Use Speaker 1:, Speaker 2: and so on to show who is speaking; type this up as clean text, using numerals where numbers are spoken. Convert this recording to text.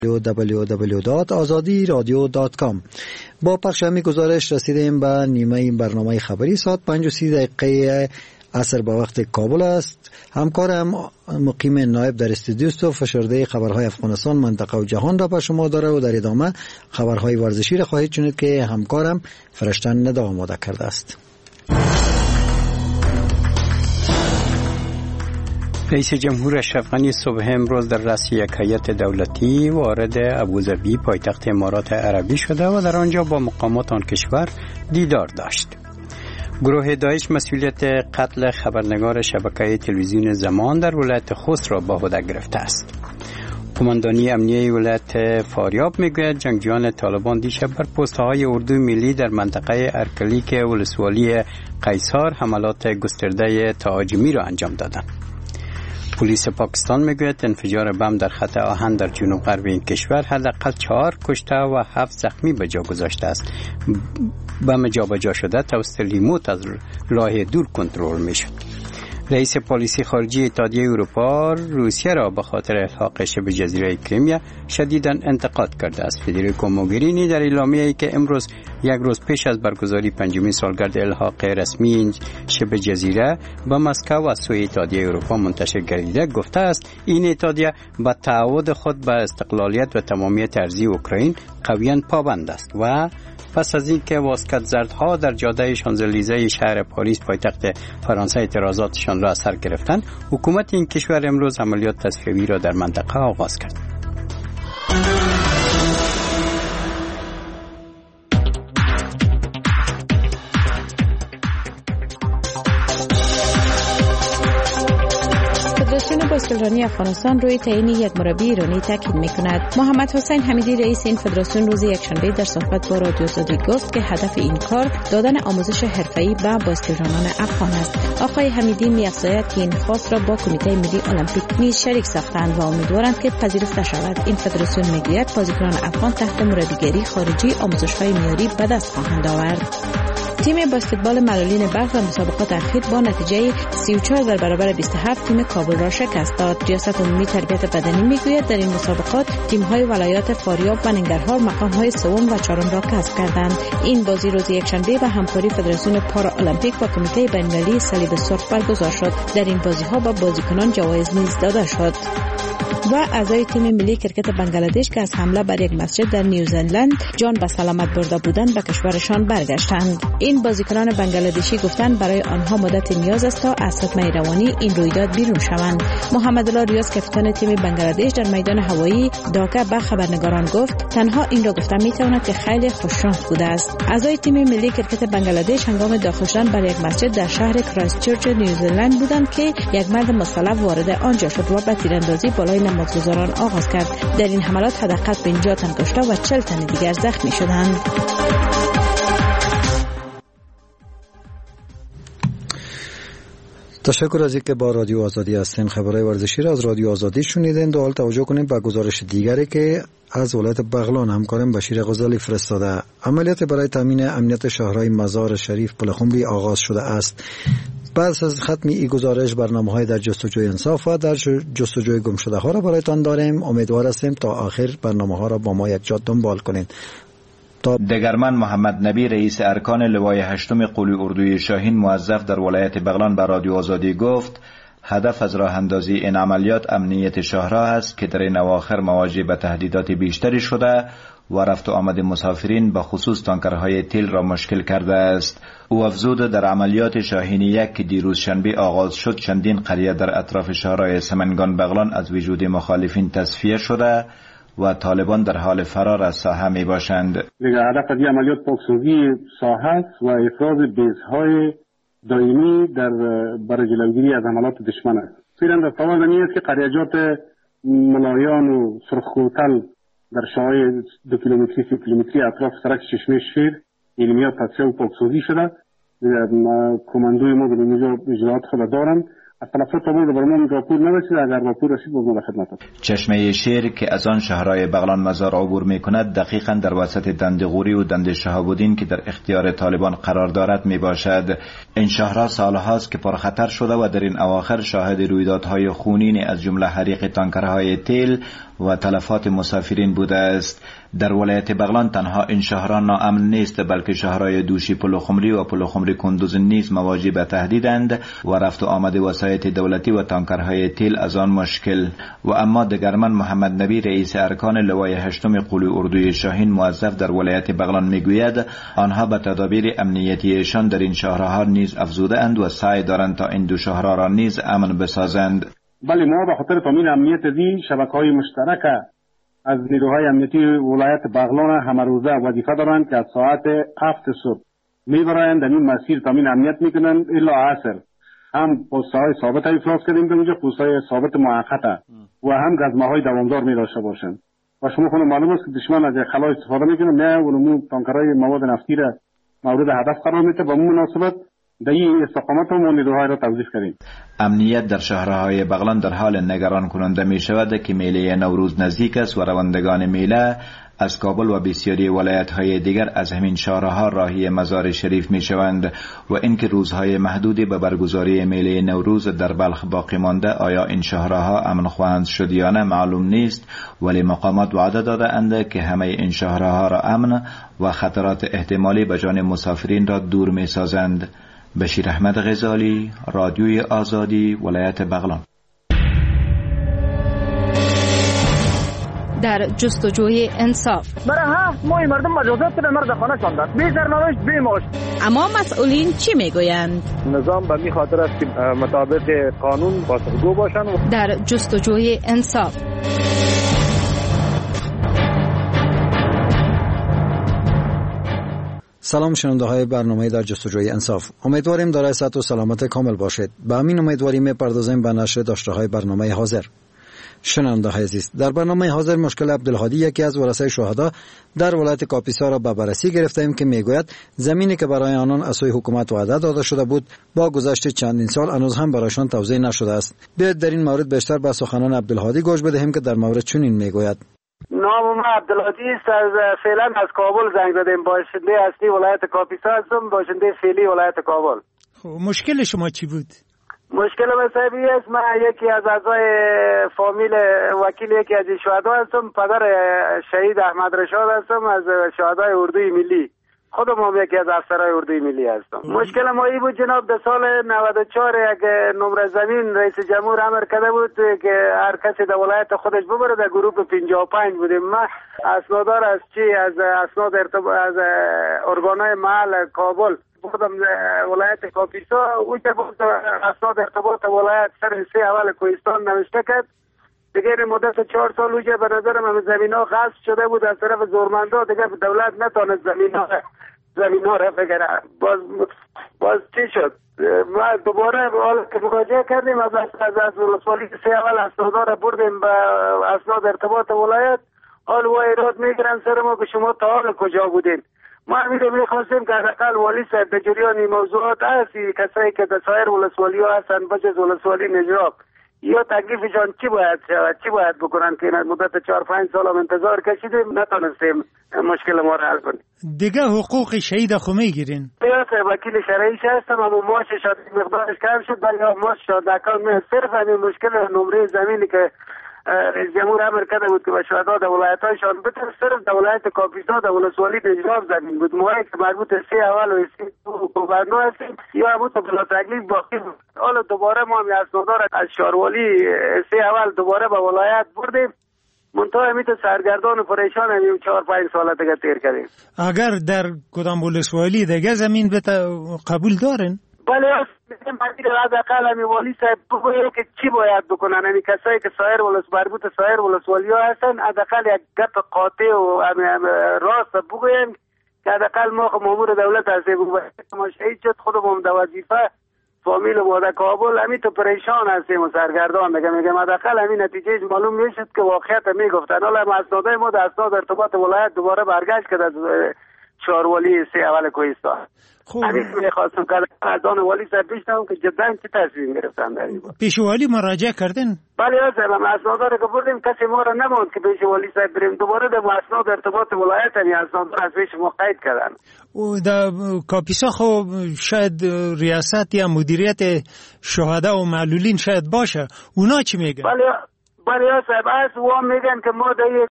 Speaker 1: www.azadiradio.com. با پخش همین گزارش رسیدیم به نیمه برنامه خبری. ساعت 5:30 عصر به وقت کابل است. همکارم مقیم نایب در استودیو است و فشرده خبرهای افغانستان، منطقه و جهان را به شما داره و در ادامه خبرهای ورزشی را خواهید شنید که همکارم فرشتن ندا آماده کرده است.
Speaker 2: رئیس جمهور اشرف غنی صبح امروز در رأس یک هیئت دولتی وارد ابوظبی پایتخت امارات عربی شده و در آنجا با مقامات آن کشور دیدار داشت. گروه داعش مسئولیت قتل خبرنگار شبکه تلویزیون زمان در ولایت خوست را به عهده گرفته است. قماندانی امنیه ولایت فاریاب میگوید جنگجویان طالبان دیشب بر پست‌های اردوی ملی در منطقه ارکلیک ولسوالی قیصار حملات گسترده تهاجمی را انجام دادند. پلیس پاکستان میگوید انفجار بم در خط آهن در جنوب غرب این کشور حداقل 4 کشته و 7 زخمی به جا گذاشته است. بم جابجا شده توسط ریموت از راه دور کنترل میشد. رئیس پلیسی خارجی اتحادیه اروپا روسیه را به خاطر الحاق شبه جزیره کریمیا شدیداً انتقاد کرده است. فدریکو موگرینی در اعلامیه‌ای که امروز یک روز پیش از برگزاری 5مین سالگرد الحاق رسمی شبه جزیره به مسکو و سوی اتحادیه اروپا منتشر گردیده گفته است این اتحادیه به تعهد خود به استقلالیت و تمامیت ارضی اوکراین قویاً پابند است و پس از اینکه واسکت زردها در جاده شانزلیزه شهر پاریس پایتخت فرانسه اعتراضاتشان را از سر گرفتند، حکومت این کشور امروز عملیات تصفیه‌ای را در منطقه آغاز کرد.
Speaker 3: فدراسیون باسکتبال افغانستان روی تعیین یک مربی ایرانی تاکید می‌کند. محمد حسین حمیدی رئیس این فدراسیون روز یکشنبه در صحبت با رادیو آزادی گفت که هدف این کار دادن آموزش حرفه‌ای به باسکتبالان افغان است. آقای حمیدی می‌افزاید که این خواست را با کمیته ملی المپیک نیز شریک ساختند و امیدوارند که پذیرفته شود. این فدراسیون می‌گوید بازیکنان افغان تحت مربیگری خارجی آموزش‌های معیاری به دست خواهند آورد. تیم باسکتبال ملالین بلخ در مسابقات اخیر با نتیجه 34 در برابر 27 تیم کابل را شکست داد. ریاست عمومی تربیت بدنی میگوید در این مسابقات تیم‌های ولایات فاریاب و ننگرهار مقام‌های سوم و چهارم را کسب کردند. این بازی روز یکشنبه به همکاری فدراسیون پارالمپیک و کمیته بین‌المللی صلیب سرخ برگزار شد. در این بازی‌ها به بازیکنان جوایز نیز داده شد. و اعضای تیم ملی کرکت بنگلادش که از حمله بر یک مسجد در نیوزلند جان به سلامت برده بودند به کشورشان برگشتند. این بازیکنان بنگلادشی گفتند برای آنها مدت نیاز است تا از صدمه روانی این رویداد بیرون شوند. محمد الله ریاض کاپیتان تیم بنگلادش در میدان هوایی داکا به خبرنگاران گفت تنها این را گفتم میتواند که خیلی خوششانس بوده است. اعضای تیم ملی کرکت بنگلادش هنگام داخل شدن بر یک مسجد در شهر کرایستچرچ نیوزلند بودند که یک مرد مسلح وارد آنجا شد و به تیراندازی بالای نمازگزاران آغاز کرد. در این حملات حداقل 50 تن کشته و 40 تن دیگر زخمی شدند.
Speaker 1: تشکر از اینکه با رادیو آزادی هستین. خبرهای ورزشی را از رادیو آزادی شنیدین. حال توجه کنیم به گزارش دیگری که از ولایت بغلان همکارم بشیر غزالی فرستاده. عملیات برای تامین امنیت شهرهای مزار شریف پلخمری آغاز شده است. بعد از ختم این گزارش برنامه‌های در جستجوی انصاف و در جستجوی گمشده‌ها را برایتان داریم. امیدوار هستیم تا آخر برنامه‌ها را با ما یک جا دنبال کنید.
Speaker 4: دگرمن محمد نبی رئیس ارکان لوای 8 قولی اردوی شاهین موظف در ولایت بغلان به رادیو آزادی گفت هدف از راه اندازی این عملیات امنیت شهرها است که در این اواخر مواجه به تهدیدات بیشتری شده و رفت و آمد مسافرین به خصوص تانکرهای تیل را مشکل کرده است. او افزود در عملیات شاهین 1 که دیروز شنبه آغاز شد چندین قریه در اطراف شهرهای سمنگان بغلان از وجود مخالفین تصفیه شده و طالبان در حال فرار از ساحه می باشند.
Speaker 5: هدف از این عملیات پاکسازی ساحه است و افراز بیزهای دائمی برای جلوگیری از حملات دشمن است. فعلا در تمام زمینه است که قریه‌جات ملایان و سرخکوتل در شاهای 2 کیلومتری 3 کیلومتری اطراف سرک چشمه شیر علمیات تصفیه و پاکسازی شده. کماندوی ما در اینجا اجراعات خود دارند. از طرف تابون برمان راپور نرسید، اگر راپور رسید باز به خدمت است.
Speaker 4: چشمه شیر که از آن شهرهای بغلان مزار عبور می کند دقیقاً در وسط دندغوری و دند شهاب‌الدین که در اختیار طالبان قرار دارد می باشد. این شهرها سالهاست که پرخطر شده و در این اواخر شاهد رویدادهای خونین از جمله حریق تانکرهای تیل و تلفات مسافرین بوده است. در ولایت بغلان تنها این شهران ناامن نیست، بلکه شهرهای دوشی پلوخمری و پلوخمری کندوز نیز مواجه به تهدیدند و رفت و آمد وسایط دولتی و تانکرهای تیل از آن مشکل. و اما دگرمن محمد نبی رئیس ارکان لوای هشتم قولی اردوی شاهین موظف در ولایت بغلان میگوید آنها به تدابیر امنیتیشان در این شهرها نیز افزوده اند و سعی دارند تا این دو شهرها را نیز امن بسازند.
Speaker 5: بله، ما به خاطر تامین امنیت دی شبکه‌های مشترک از نیروهای امنیتی ولایت بغلان همه روزه وظیفه دارند که از ساعت 7 صبح میبرند در این مسیر تامین امنیت میکنند الا عصر. هم پست‌های ثابت افراز کردیم در اونجا، پست‌های ثابت موقت و هم گزمه‌های دوامدار می داشته باشند. و شما خود معلوم است که دشمن از خلا استفاده میکنه، نه اونمون تانکرهای مواد نفتی را مورد هدف قرار میده. با مناسبت در این استقامت ما نیروهای را توظیف کردیم.
Speaker 4: امنیت در شهرهای بغلان در حال نگران کننده می شود که میله نوروز نزدیک است و روندگان میله از کابل و بسیاری ولایت‌های دیگر از همین شهرها راهی مزار شریف می شوند و اینکه روزهای محدودی به برگزاری میله نوروز در بلخ باقی مانده، آیا این شهرها امن خواهند شد یا نه معلوم نیست، ولی مقامات وعده داده اند که همه این شهرها را امن و خطرات احتمالی به جان مسافرین را دور می سازند. بشیر احمد غزالی، رادیوی آزادی، ولایت بغلان.
Speaker 3: در جستجوی انصاف
Speaker 6: برای ما مردم مجازات به مرد خانه شاندن، بی سرنوشت بی معاش.
Speaker 3: اما مسئولین چی میگویند؟
Speaker 6: نظام به می خاطر است که مطابق قانون پاسخگو باشند.
Speaker 3: در جستجوی انصاف
Speaker 1: سلام شنونده های برنامه در جستجوی انصاف، امیدواریم دارای صحت و سلامت کامل باشید. به همین امیدواری میپردازیم به نشر داشته های برنامه حاضر. شنونده های عزیز، در برنامه حاضر مشکل عبدالهادی یکی از ورثه شهدا در ولایت کاپیسا را به بررسی گرفتیم که میگوید زمینی که برای آنان از سوی حکومت وعده داده شده بود با گذشت چندین سال هنوز هم برایشان توزیع نشده است. بیایید در این مورد بیشتر به سخنان عبدالهادی گوش بدهیم که در مورد چنین میگوید.
Speaker 7: نام من عبدالهادی است. فعلا از کابل زنگ زدیم. باشنده اصلی ولایت کاپیسا هستم، باشنده فعلی ولایت کابل.
Speaker 2: خب مشکل شما چی بود؟
Speaker 7: مشکل مذهبی است. من یکی از اعضای فامیل وکیل یکی از شهدا هستم. پدر شهید احمد رشاد هستم از شهدای اردوی ملی. خودم هم یکی از افسرهای اردوی ملی هستم. مشکل ما ای بود جناب، در سال 94 یک نمره زمین رئیس جمهور امر کرده بود که هر کسی در ولایت خودش ببره. در گروه 55 بودیم. من اسنادار از اسناد از ارگانهای محل کابل بودم ولایت کاپیسا. او که بود اسناد ارتباط ولایت سر سه اول کوهستان نوشته کرد. دیگر مدت 4 سال اوجه به نظرم همه زمین ها غصب شده بود از طرف زورمندا. دیگر دولت نتانست زمین ها را بگیره. باز چی شد؟ ما دوباره حالا که مراجعه کردیم از ولسوالی سه اول اسنادا بردیم به اسناد ارتباط ولایت. حال و ایراد میگیرن سر ما که شما تا حال کجا بودین. ما همین میخواستیم که حداقل والی صاحب در جریان این موضوعات هست، کسایی که در سایر ولسوالی ها هستن بجز ولسوالی نجراب یا تکلیفشان چی باید شود، چی باید بکنن که مدت 4-5 سال هم انتظار کشیدیم نتونستیم مشکل ما را حل کنیم.
Speaker 2: دیگه حقوق شهید خو میگیرین؟
Speaker 7: وکیل شرعیش هستم اما معاشش مقدارش کم شد ولی معاش شادکان صرف همین مشکل نمره زمینی که رئیس جمهور امر کرده بود که به شهدا در ولایت‌هایشان بده، صرف در ولایت کاپیسا در ولسوالی نجراب زمین بود. ما که مربوط سه اول و سه گوبرنو هستیم یا همون بلا تکلیف باقی بود. حالا دوباره ما هم اسنادار از شهروالی سه اول دوباره به ولایت بردیم. منتها همیت سرگردان و پریشان همین 4-5 سال دیگه تیر کردیم.
Speaker 2: اگر در کدام ولسوالی دیگه زمین قبول دارن؟
Speaker 7: بله حداقل همین والی صاحب بگوید که چی باید بکنن. همین کسایی که مربوط سایر ولسوالی ها هستن حداقل یک گپ قاطع و راست بگوین که حداقل ما مامور دولت هستیم. ما شهید شد خودمون در وظیفه فامیل واده کابل همین تو پریشان هستیم و سرگردان. میگم حداقل همین نتیجه معلوم میشد که واقعیت میگفتن. حالا هم اسنادای ما در اسناد ارتباط ولایت دوباره برگشت کرد از شهروالی سه اول کوهستان. همین میخواستم که از آن والی صاحب بشنوم که جدا چه تصمیم گرفتن در این باره.
Speaker 2: پیش والی مراجعه کردن؟
Speaker 7: بله صاحب، ما اسناد را که بردیم کسی ما را نماند که پیش والی صاحب بریم. دوباره در اسناد ارتباط ولایت همین اسناد را از پیش ما قید کردن.
Speaker 2: و در کاپیسا خب شاید ریاست یا مدیریت شهدا و معلولین شاید باشه، اونا چی میگن؟
Speaker 7: بله یا صاحب از و میگن که ما در